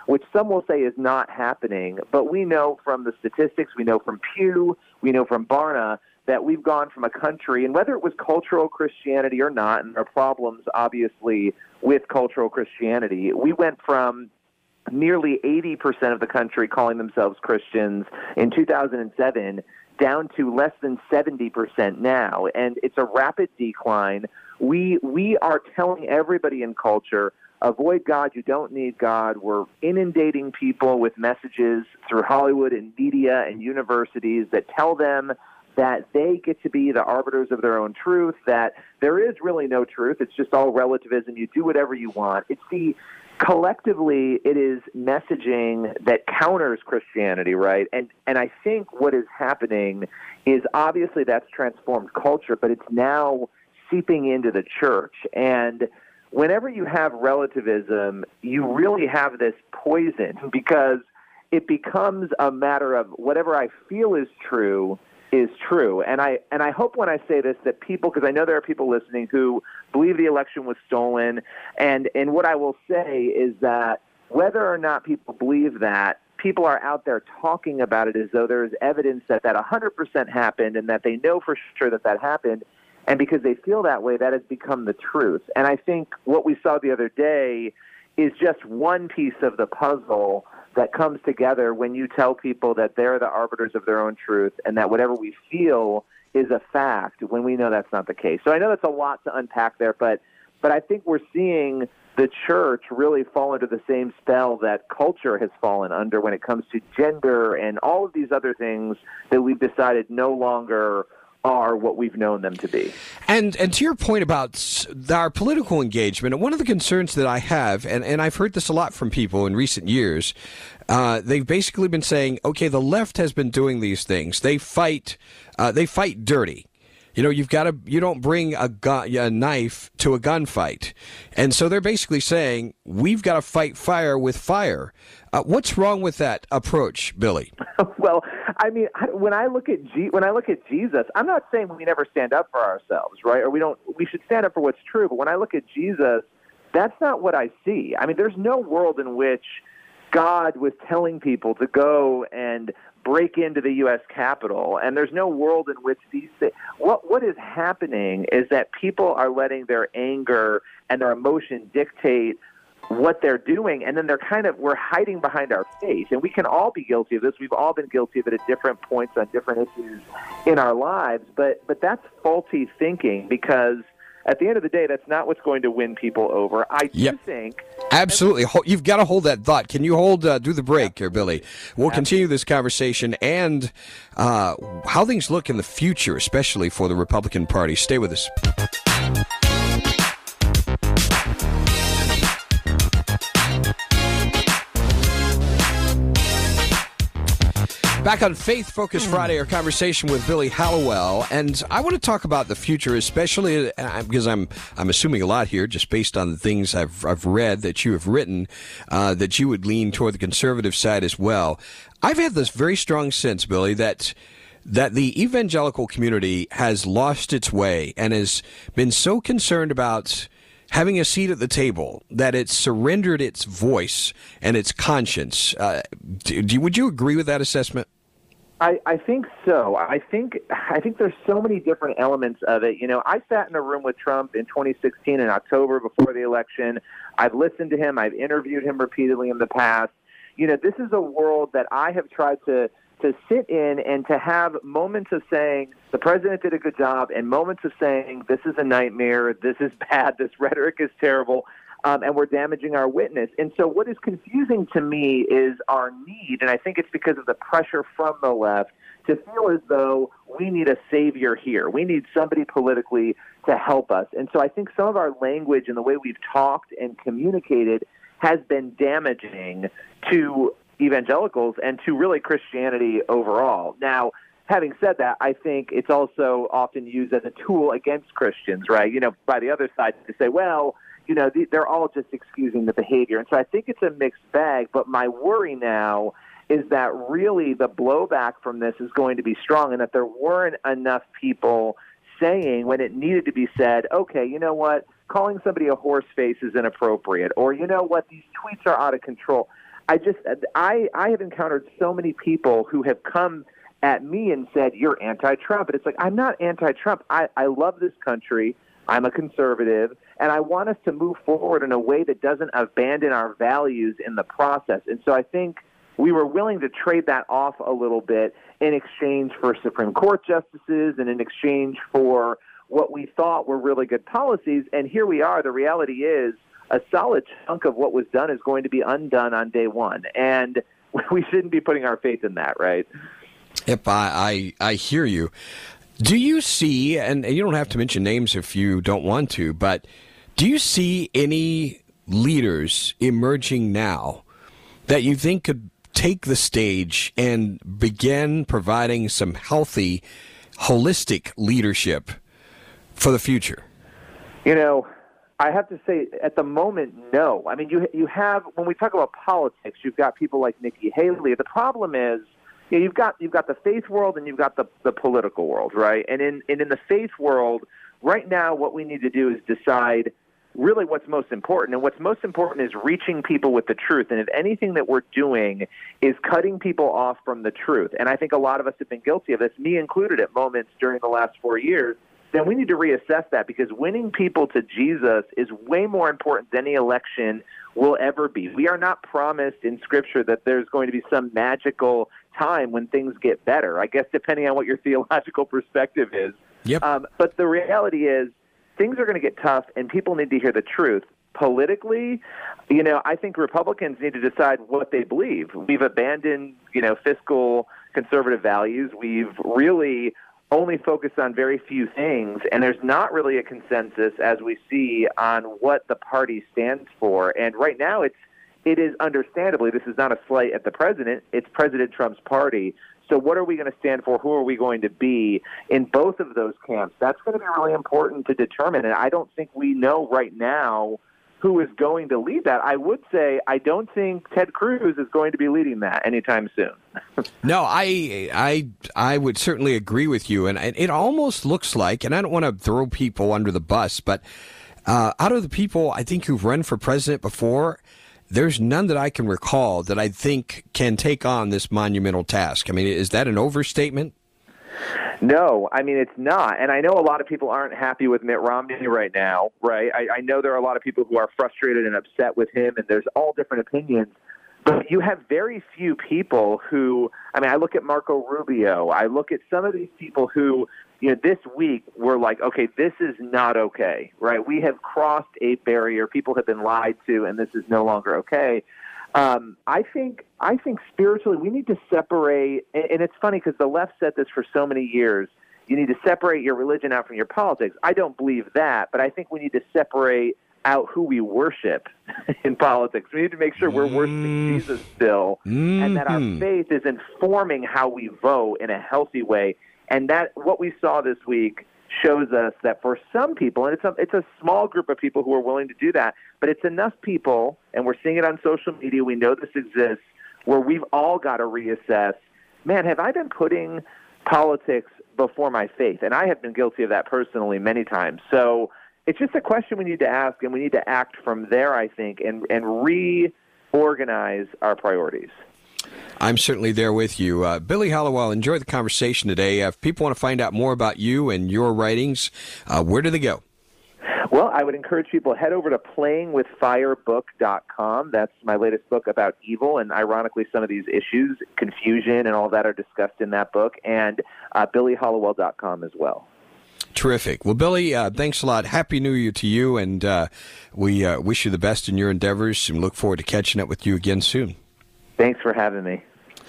which some will say is not happening. But we know from the statistics, we know from Pew, we know from Barna, that we've gone from a country, and whether it was cultural Christianity or not, and there are problems, obviously, with cultural Christianity, we went from nearly eighty percent of the country calling themselves Christians in two thousand seven down to less than seventy percent now, and it's a rapid decline. We we are telling everybody in culture, avoid God, you don't need God. We're inundating people with messages through Hollywood and media and universities that tell them that they get to be the arbiters of their own truth, that there is really no truth. It's just all relativism. You do whatever you want. It's the collectively, it is messaging that counters Christianity, right? And and I think what is happening is obviously that's transformed culture, but it's now seeping into the church. And whenever you have relativism, you really have this poison because it becomes a matter of whatever I feel is true is true. And I and I hope when I say this that people, because I know there are people listening who believe the election was stolen, and, and what I will say is that whether or not people believe that, people are out there talking about it as though there is evidence that that one hundred percent happened and that they know for sure that that happened. And because they feel that way, that has become the truth. And I think what we saw the other day is just one piece of the puzzle that comes together when you tell people that they're the arbiters of their own truth and that whatever we feel is a fact when we know that's not the case. So I know that's a lot to unpack there, but but I think we're seeing the church really fall into the same spell that culture has fallen under when it comes to gender and all of these other things that we've decided no longer are what we've known them to be. And and to your point about our political engagement, one of the concerns that I have, and, and I've heard this a lot from people in recent years, uh, they've basically been saying, okay, the left has been doing these things. They fight, uh, they fight dirty. You know, you've got to, you don't bring a, gun, a knife to a gunfight. And so they're basically saying, we've got to fight fire with fire. Uh, what's wrong with that approach, Billy? Well, I mean, when I look at G- when I look at Jesus, I'm not saying we never stand up for ourselves, right? Or we don't, we should stand up for what's true. But when I look at Jesus, that's not what I see. I mean, there's no world in which God was telling people to go and break into the U S Capitol, and there's no world in which these things. What what is happening is that people are letting their anger and their emotion dictate what they're doing, and then they're kind of, we're hiding behind our face, and we can all be guilty of this. We've all been guilty of it at different points on different issues in our lives, but but that's faulty thinking, because at the end of the day, that's not what's going to win people over. I do yep. think... Absolutely. You've got to hold that thought. Can you hold, uh, do the break here, Billy? We'll continue this conversation and uh, how things look in the future, especially for the Republican Party. Stay with us. Back on Faith Focus Friday, our conversation with Billy Hallowell, and I want to talk about the future, especially uh, because I'm I'm assuming a lot here, just based on the things I've I've read that you have written, uh, that you would lean toward the conservative side as well. I've had this very strong sense, Billy, that that the evangelical community has lost its way and has been so concerned about having a seat at the table that it's surrendered its voice and its conscience. Uh, do, do, would you agree with that assessment? I, I think so. I think I think there's so many different elements of it. You know, I sat in a room with Trump in twenty sixteen in October before the election. I've listened to him. I've interviewed him repeatedly in the past. You know, this is a world that I have tried to to sit in and to have moments of saying the president did a good job and moments of saying this is a nightmare, this is bad, this rhetoric is terrible, um, and we're damaging our witness. And so what is confusing to me is our need, and I think it's because of the pressure from the left, to feel as though we need a savior here. We need somebody politically to help us. And so I think some of our language and the way we've talked and communicated has been damaging to evangelicals and to really Christianity overall. Now, having said that, I think it's also often used as a tool against Christians, right? You know, by the other side to say, well, you know, they're all just excusing the behavior. And so I think it's a mixed bag, but my worry now is that really the blowback from this is going to be strong, and that there weren't enough people saying when it needed to be said, okay, you know what, calling somebody a horse face is inappropriate, or you know what, these tweets are out of control. I just I I have encountered so many people who have come at me and said, you're anti-Trump. And it's like, I'm not anti-Trump. I, I love this country. I'm a conservative, and I want us to move forward in a way that doesn't abandon our values in the process. And so I think we were willing to trade that off a little bit in exchange for Supreme Court justices and in exchange for what we thought were really good policies. And here we are. The reality is a solid chunk of what was done is going to be undone on day one. And we shouldn't be putting our faith in that, right? Yep, I, I, I hear you. Do you see, and you don't have to mention names if you don't want to, but do you see any leaders emerging now that you think could take the stage and begin providing some healthy, holistic leadership for the future? You know, I have to say, at the moment, no. I mean, you you have, when we talk about politics, you've got people like Nikki Haley. The problem is, you know, you've got you've got the faith world and you've got the, the political world, right? And in and in the faith world, right now, what we need to do is decide really what's most important. And what's most important is reaching people with the truth. And if anything that we're doing is cutting people off from the truth, and I think a lot of us have been guilty of this, me included at moments during the last four years, then we need to reassess that, because winning people to Jesus is way more important than any election will ever be. We are not promised in Scripture that there's going to be some magical time when things get better, I guess, depending on what your theological perspective is. Yep. Um, but the reality is things are going to get tough, and people need to hear the truth. Politically, you know, I think Republicans need to decide what they believe. We've abandoned, you know, fiscal conservative values. We've really only focused on very few things, and there's not really a consensus, as we see, on what the party stands for. And right now, it's it is understandably, this is not a slight at the president, it's President Trump's party. So what are we going to stand for? Who are we going to be in both of those camps? That's going to be really important to determine, and I don't think we know right now who is going to lead that. I would say I don't think Ted Cruz is going to be leading that anytime soon. No, I, I, I would certainly agree with you, and it almost looks like, and I don't want to throw people under the bus, but uh, out of the people I think who've run for president before, there's none that I can recall that I think can take on this monumental task. I mean, is that an overstatement? No, I mean, it's not. And I know a lot of people aren't happy with Mitt Romney right now, right? I, I know there are a lot of people who are frustrated and upset with him, and there's all different opinions. But you have very few people who, I mean, I look at Marco Rubio. I look at some of these people who, you know, this week were like, okay, this is not okay, right? We have crossed a barrier. People have been lied to, and this is no longer okay. Um, I think I think spiritually we need to separate, and, and it's funny because the left said this for so many years, you need to separate your religion out from your politics. I don't believe that, but I think we need to separate out who we worship in politics. We need to make sure we're worshiping Jesus still, mm-hmm. and that our faith is informing how we vote in a healthy way. And that what we saw this week shows us that for some people, and it's a, it's a small group of people who are willing to do that, but it's enough people, and we're seeing it on social media, we know this exists, where we've all got to reassess, man, have I been putting politics before my faith? And I have been guilty of that personally many times. So it's just a question we need to ask, and we need to act from there, I think, and, and reorganize our priorities. I'm certainly there with you. Uh, Billy Hallowell, enjoy the conversation today. Uh, if people want to find out more about you and your writings, uh, where do they go? Well, I would encourage people to head over to playing with fire book dot com. That's my latest book about evil, and ironically, some of these issues, confusion and all that, are discussed in that book, and uh, billy hallowell dot com as well. Terrific. Well, Billy, uh, thanks a lot. Happy New Year to you, and uh, we uh, wish you the best in your endeavors, and look forward to catching up with you again soon. Thanks for having me.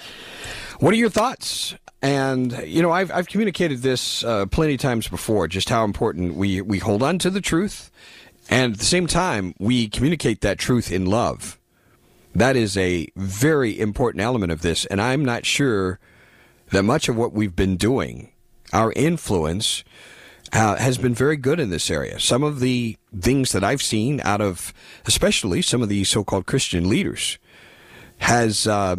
What are your thoughts? And, you know, I've, I've communicated this uh, plenty of times before, just how important we, we hold on to the truth, and at the same time, we communicate that truth in love. That is a very important element of this, and I'm not sure that much of what we've been doing, our influence, uh, has been very good in this area. Some of the things that I've seen out of, especially some of the so-called Christian leaders, has uh,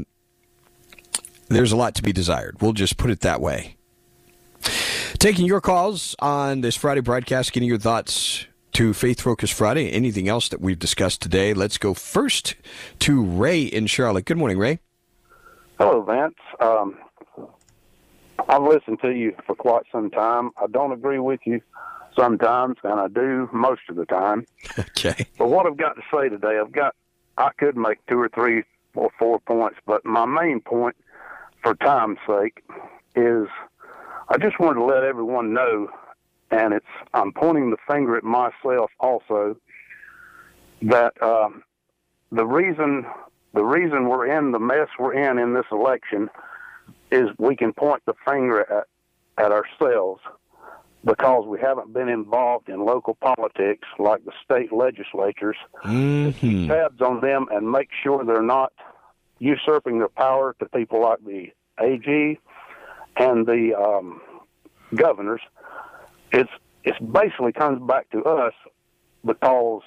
there's a lot to be desired. We'll just put it that way. Taking your calls on this Friday broadcast, getting your thoughts to Faith Focus Friday. Anything else that we've discussed today? Let's go first to Ray in Charlotte. Good morning, Ray. Hello, Vince. Um, I've listened to you for quite some time. I don't agree with you sometimes, and I do most of the time. Okay. But what I've got to say today, I've got, I could make two or three or four points, but my main point, for time's sake, is I just wanted to let everyone know, and it's I'm pointing the finger at myself also, that um, the reason the reason we're in the mess we're in in this election is we can point the finger at, at ourselves because we haven't been involved in local politics like the state legislatures. Mm-hmm. Keep tabs on them and make sure they're not usurping their power to people like the A G and the um, governors. It's it's basically comes back to us because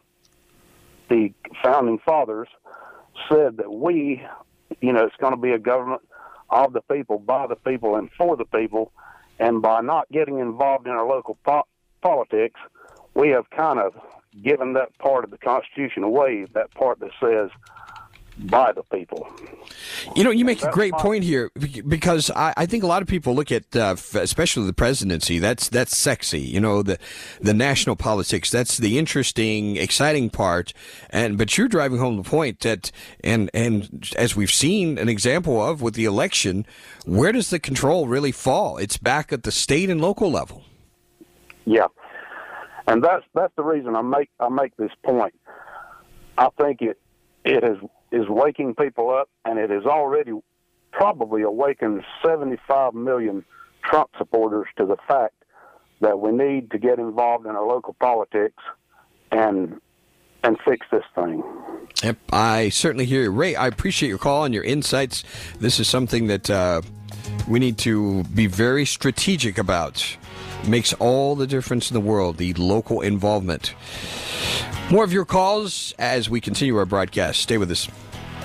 the founding fathers said that we, you know, it's going to be a government of the people, by the people, and for the people. And by not getting involved in our local po- politics, we have kind of given that part of the Constitution away, that part that says by the people. You know, you make a great point here, because I, I think a lot of people look at, uh, especially the presidency, that's that's sexy. You know, the the national politics, that's the interesting, exciting part. And but you're driving home the point that, and and as we've seen an example of with the election, where does the control really fall? It's back at the state and local level. Yeah, and that's that's the reason I make I make this point. I think it it is. is waking people up, and it has already probably awakened seventy-five million Trump supporters to the fact that we need to get involved in our local politics and and fix this thing. Yep, I certainly hear you. Ray, I appreciate your call and your insights. This is something that uh, we need to be very strategic about. It makes all the difference in the world, the local involvement. More of your calls as we continue our broadcast. Stay with us.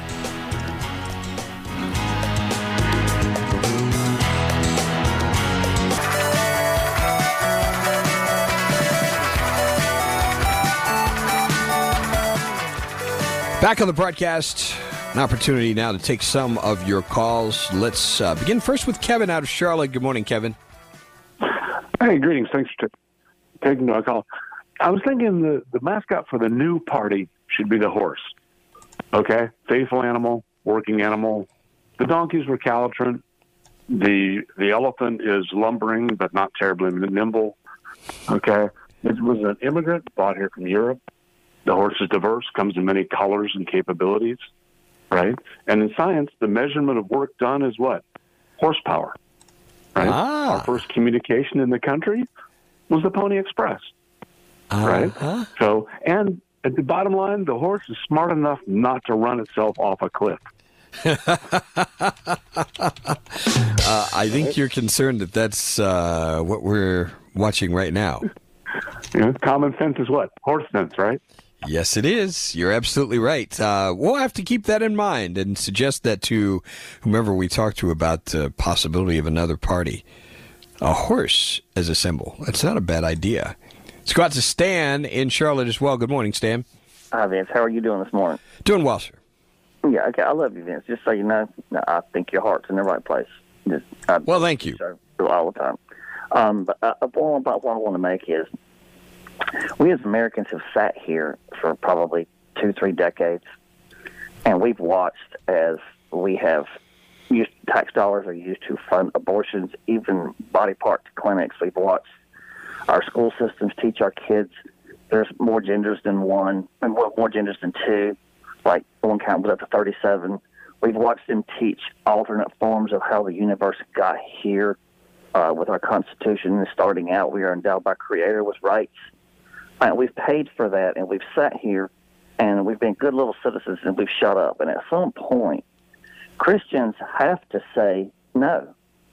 Back on the broadcast, an opportunity now to take some of your calls. Let's uh, begin first with Kevin out of Charlotte. Good morning, Kevin. Hey, greetings. Thanks for t- taking my call. I was thinking the, the mascot for the new party should be the horse. Okay? Faithful animal, working animal. The donkeys were caltrant. The the elephant is lumbering, but not terribly nimble. Okay? It was an immigrant brought here from Europe. The horse is diverse, comes in many colors and capabilities, right? And in science, the measurement of work done is what? Horsepower, right? Ah. Our first communication in the country was the Pony Express, uh-huh. right? So, and at the bottom line, the horse is smart enough not to run itself off a cliff. uh, I think you're concerned that that's uh, what we're watching right now. You know, common sense is what? Horse sense, right? Yes, it is. You're absolutely right. Uh, we'll have to keep that in mind and suggest that to whomever we talk to about the possibility of another party. A horse as a symbol. That's not a bad idea. Let's go out to Stan in Charlotte as well. Good morning, Stan. Hi, Vince. How are you doing this morning? Doing well, sir. Yeah, okay. I love you, Vince. Just so you know, I think your heart's in the right place. Just, I, well, thank you. All the time. Um, but uh, one, what I want to make is, we as Americans have sat here for probably two, three decades, and we've watched as we have used tax dollars are used to fund abortions, even body part clinics. We've watched our school systems teach our kids there's more genders than one, and more genders than two. Like one count was up to thirty-seven. We've watched them teach alternate forms of how the universe got here. Uh, with our Constitution, starting out, we are endowed by Creator with rights. And we've paid for that, and we've sat here, and we've been good little citizens, and we've shut up. And at some point, Christians have to say no.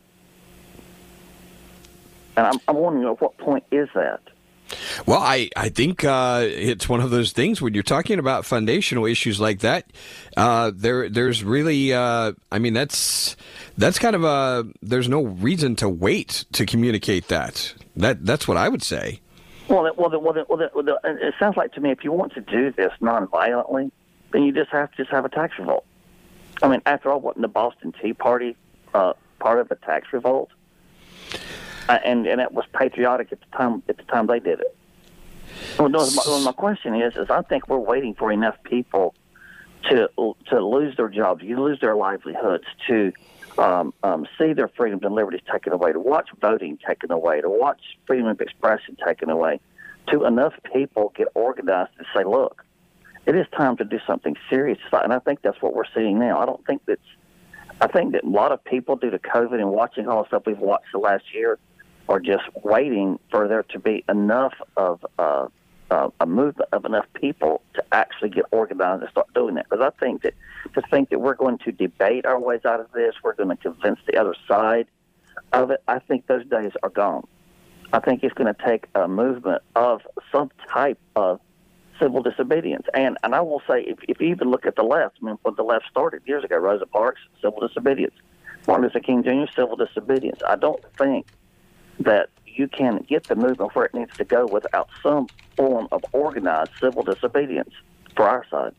And I'm, I'm wondering, at what point is that? Well, I, I think uh, it's one of those things when you're talking about foundational issues like that, uh, there there's really, uh, I mean, that's that's kind of a, there's no reason to wait to communicate that. That That's what I would say. Well, well, well, well, well, well, it sounds like to me if you want to do this nonviolently, then you just have to just have a tax revolt. I mean, after all, wasn't the Boston Tea Party uh, part of a tax revolt? Uh, and and it was patriotic at the time. At the time they did it. Well, no, my, well, my question is, is I think we're waiting for enough people to to lose their jobs, you lose their livelihoods, to um, um, see their freedoms and liberties taken away, to watch voting taken away, to watch freedom of expression taken away, to enough people get organized to say, look, it is time to do something serious. And I think that's what we're seeing now. I don't think that's, I think that a lot of people, due to COVID and watching all the stuff we've watched the last year, are just waiting for there to be enough of uh, uh, a movement of enough people to actually get organized and start doing that. Because I think that to think that we're going to debate our ways out of this, we're going to convince the other side of it, I think those days are gone. I think it's going to take a movement of some type of civil disobedience. And and I will say, if, if you even look at the left, I mean, when the left started years ago, Rosa Parks, civil disobedience. Martin Luther King Junior, civil disobedience. I don't think that you can get the movement where it needs to go without some form of organized civil disobedience for our side.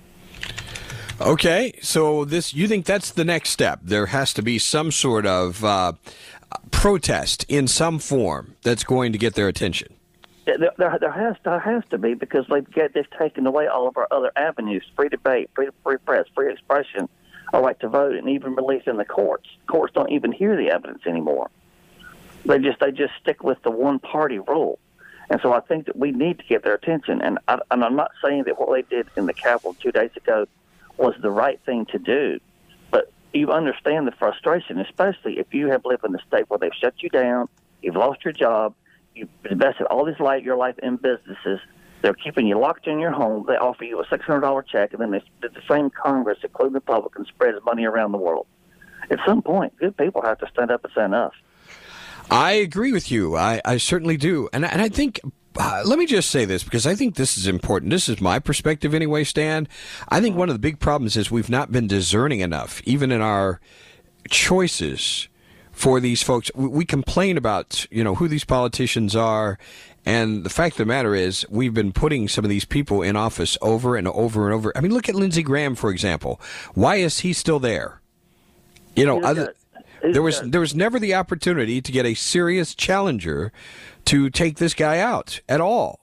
Okay, so this you think that's the next step? There has to be some sort of uh, protest in some form that's going to get their attention. There, there, there has there has to be, because they've get, they've taken away all of our other avenues: free debate, free free press, free expression, our right to vote, and even release in the courts. Courts don't even hear the evidence anymore. They just they just stick with the one party rule, and so I think that we need to get their attention. And, I, and I'm not saying that what they did in the Capitol two days ago was the right thing to do, but you understand the frustration, especially if you have lived in a state where they've shut you down, you've lost your job, you've invested all this life your life in businesses. They're keeping you locked in your home. They offer you a six hundred dollars check, and then they, the same Congress, including the Republicans, spreads money around the world. At some point, good people have to stand up and say enough. I agree with you. I, I certainly do. And, and I think, uh, let me just say this, because I think this is important. This is my perspective anyway, Stan. I think one of the big problems is we've not been discerning enough, even in our choices for these folks. We, we complain about, you know, who these politicians are. And the fact of the matter is we've been putting some of these people in office over and over and over. I mean, look at Lindsey Graham, for example. Why is he still there? You know, other... There was there was never the opportunity to get a serious challenger to take this guy out at all.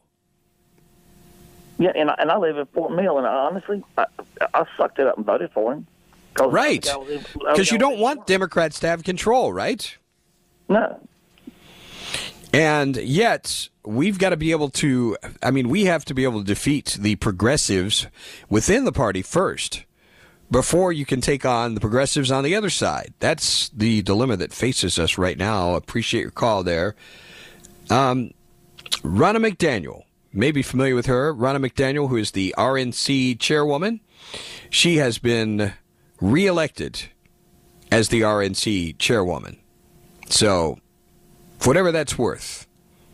Yeah, and I, and I live in Fort Mill, and I, honestly, I, I sucked it up and voted for him. Right, because you don't want Democrats to have control, right? No. And yet, we've got to be able to, I mean, we have to be able to defeat the progressives within the party first, before you can take on the progressives on the other side. That's the dilemma that faces us right now. Appreciate your call there. Um, Ronna McDaniel, may be familiar with her. Ronna McDaniel, who is the R N C chairwoman. She has been reelected as the R N C chairwoman. So, for whatever that's worth,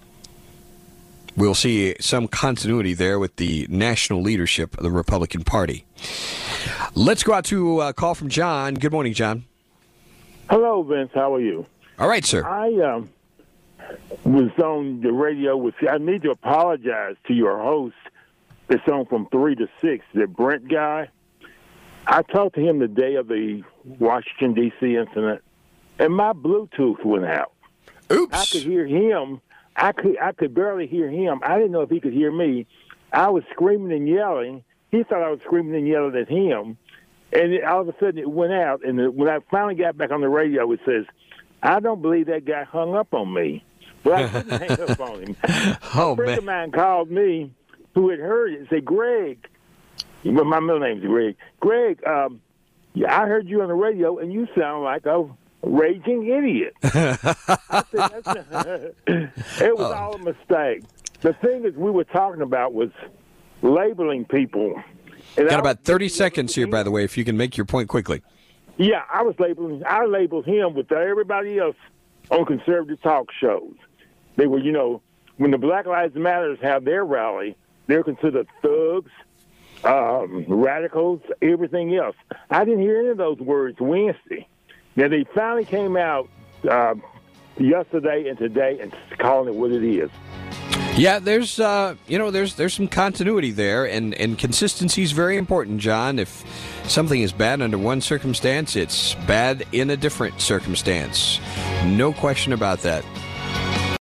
we'll see some continuity there with the national leadership of the Republican Party. Let's go out to a call from John. Good morning, John. Hello, Vince. How are you? All right, sir. I um, was on the radio with you. I need to apologize to your host that's on from three to six, the Brent guy. I talked to him the day of the Washington, D C incident, and my Bluetooth went out. Oops. I could hear him. I could, I could barely hear him. I didn't know if he could hear me. I was screaming and yelling. He thought I was screaming and yelling at him. And it, all of a sudden it went out. And it, when I finally got back on the radio, it says, I don't believe that guy hung up on me. Well, I didn't hang up on him. Oh, a friend man. of mine called me who had heard it and said, Greg, well, my middle name's Greg. Greg, um, yeah, I heard you on the radio, and you sound like a raging idiot. I said, That's it was oh. all a mistake. The thing that we were talking about was labeling people. And Got I about was, thirty seconds here, by the way, if you can make your point quickly. Yeah, I was labeling. I labeled him with everybody else on conservative talk shows. They were, you know, when the Black Lives Matters have their rally, they're considered thugs, um, radicals, everything else. I didn't hear any of those words Wednesday. Now, they finally came out uh, yesterday and today and calling it what it is. Yeah, there's uh, you know there's there's some continuity there, and and consistency is very important, John. If something is bad under one circumstance, it's bad in a different circumstance. No question about that.